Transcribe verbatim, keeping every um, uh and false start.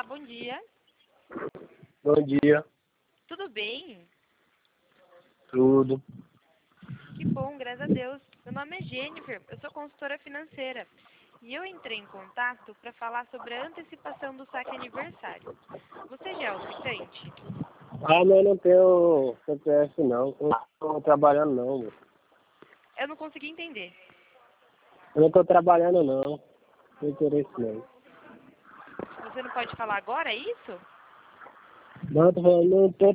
bom dia. Bom dia. Tudo bem? Tudo. Que bom, graças a Deus. Meu nome é Jennifer, eu sou consultora financeira. E eu entrei em contato para falar sobre a antecipação do saque aniversário. Você já é o quitante? Ah, mas eu não tenho C P F não. Eu não estou trabalhando não, moço. Eu não consegui entender. Eu não estou trabalhando não. Não tem interesse não. Você não pode falar agora, é isso? Não, eu tô falando, não estou